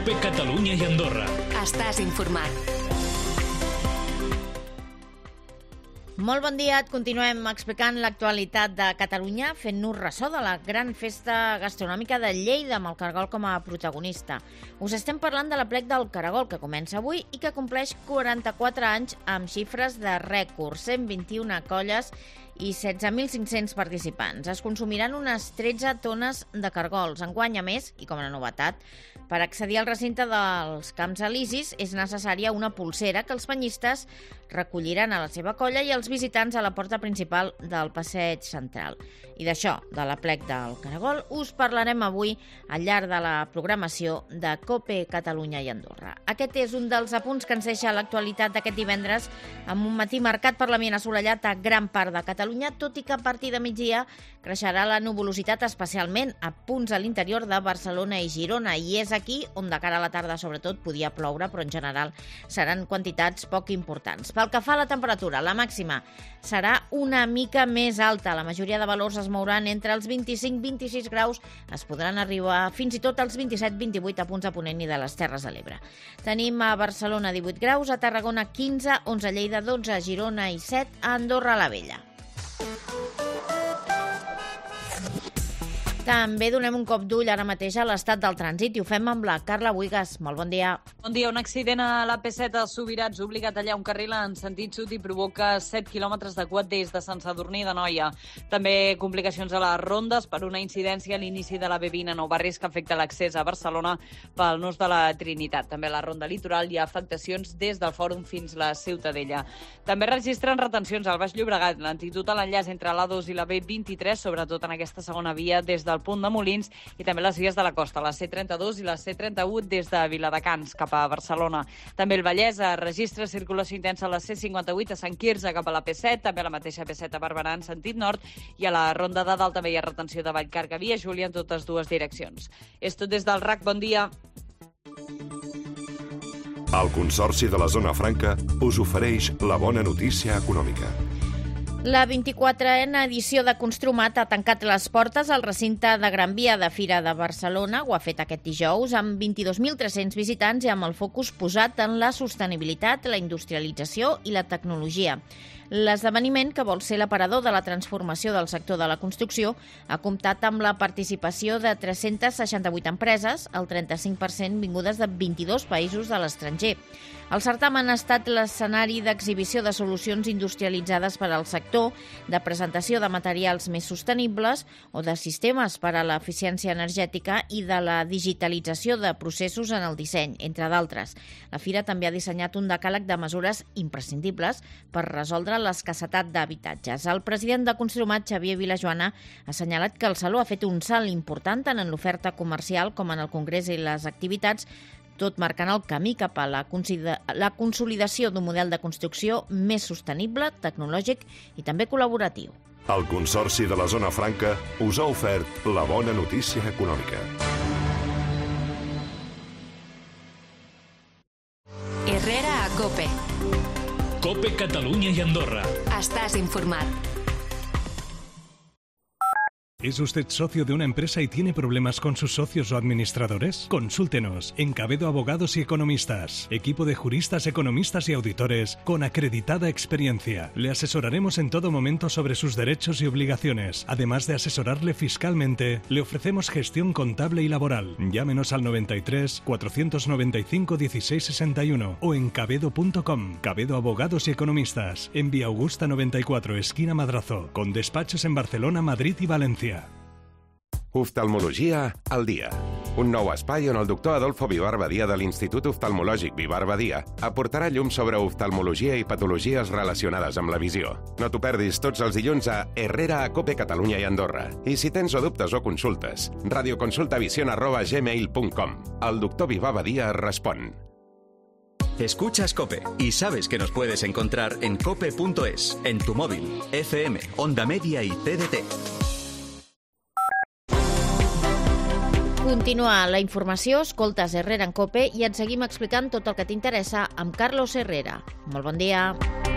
COPE Catalunya i Andorra. Estàs informat. Molt bon dia, et continuem explicant l'actualitat de Catalunya, fent-nos ressò de la gran festa gastronòmica de Lleida, amb el caragol com a protagonista. Us estem parlant de l'aplec del caragol, que comença avui i que compleix 44 anys amb xifres de rècord, 121 colles i 16.500 participants. Es consumiran unes 13 tones de cargols. Enguany, a més, i com a novetat, per accedir al recinte dels Camps Elisis és necessària una pulsera que els banyistes recolliran a la seva colla i els visitants a la porta principal del passeig central. I d'això, de l'aplec del caragol, us parlarem avui al llarg de la programació de COPE Catalunya i Andorra. Aquest és un dels apunts que ens deixa l'actualitat d'aquest divendres, amb un matí marcat per l'ambient assolellat a gran part de Catalunya, tot i que a partir de migdia creixerà la nuvolositat, especialment a punts a l'interior de Barcelona i Girona, i és aquí on de cara a la tarda sobretot podia ploure, però en general seran quantitats poc importants. Pel que fa a la temperatura, la màxima serà una mica més alta. La majoria de valors es mouran entre els 25-26 graus, es podran arribar fins i tot als 27-28 a punts a ponent i de les Terres de l'Ebre. Tenim a Barcelona 18 graus, a Tarragona 15, 11 a Lleida, 12 a Girona i 7 a Andorra la Vella. També donem un cop d'ull ara mateix a l'estat del trànsit i ho fem amb la Carla Buigas. Molt bon dia. Bon dia. Un accident a l'AP7 a Subirats obliga a tallar un carril en sentit sud i provoca 7 quilòmetres de cua des de Sant Sadurní d'Anoia. També complicacions a les rondes per una incidència a l'inici de la B20 a Nou Barris que afecta l'accés a Barcelona pel nus de la Trinitat. També a la ronda litoral hi ha afectacions des del Fòrum fins la Ciutadella. També registren retencions al Baix Llobregat, lentitud a l'enllaç entre l'A2 i la B23, sobretot en aquesta segona via des del punt de Molins, i també les vies de la costa, la C32 i la C31 des de Viladecans cap a Barcelona. També el Vallès registra circulació intensa a la C58 a Sant Quirze cap a la P7, també a la mateixa P7 a Barberà en sentit nord, i a la Ronda de Dalt també hi ha retenció de Vallcarca via Júlia en totes dues direccions. És tot des del RAC, bon dia. El Consorci de la Zona Franca us ofereix la bona notícia econòmica. La 24a edició de Construmat ha tancat les portes al recinte de Gran Via de Fira de Barcelona. Ho ha fet aquest dijous amb 22.300 visitants i amb el focus posat en la sostenibilitat, la industrialització i la tecnologia. L'esdeveniment, que vol ser l'aparador de la transformació del sector de la construcció, ha comptat amb la participació de 368 empreses, el 35% vingudes de 22 països de l'estranger. El certamen ha estat l'escenari d'exhibició de solucions industrialitzades per al sector, de presentació de materials més sostenibles o de sistemes per a l'eficiència energètica i de la digitalització de processos en el disseny, entre d'altres. La Fira també ha dissenyat un decàleg de mesures imprescindibles per resoldre l'escassetat d'habitatges. El president de Construmat, Xavier Vilajoana, ha assenyalat que el Saló ha fet un salt important tant en l'oferta comercial com en el congrés i les activitats, tot marcant el camí cap a la consolidació d'un model de construcció més sostenible, tecnològic i també col·laboratiu. El Consorci de la Zona Franca us ha ofert la bona notícia econòmica. Herrera a COPE. COPE Catalunya i Andorra. Estàs informat. ¿Es usted socio de una empresa y tiene problemas con sus socios o administradores? Consúltenos en Cabedo Abogados y Economistas, equipo de juristas, economistas y auditores con acreditada experiencia. Le asesoraremos en todo momento sobre sus derechos y obligaciones. Además de asesorarle fiscalmente, le ofrecemos gestión contable y laboral. Llámenos al 93 495 1661 o en cabedo.com. Cabedo Abogados y Economistas, en Vía Augusta 94, esquina Madrazo, con despachos en Barcelona, Madrid y Valencia. Oftalmologia al dia. Un nou espai on el doctor Adolfo Vivar Badia de l'Institut Oftalmològic Vivar Badia aportarà llum sobre oftalmologia i patologies relacionades amb la visió. No t'ho perdis tots els dilluns a Herrera a COPE Catalunya i Andorra. I si tens o dubtes o consultes, radioconsultavision@gmail.com. El doctor Vivar Badia respon. Escuchas COPE y sabes que nos puedes encontrar en cope.es, en tu móvil, FM, Onda Media y TDT. Continua la informació, escoltes Herrera en COPE i et seguim explicant tot el que t'interessa amb Carlos Herrera. Molt bon dia.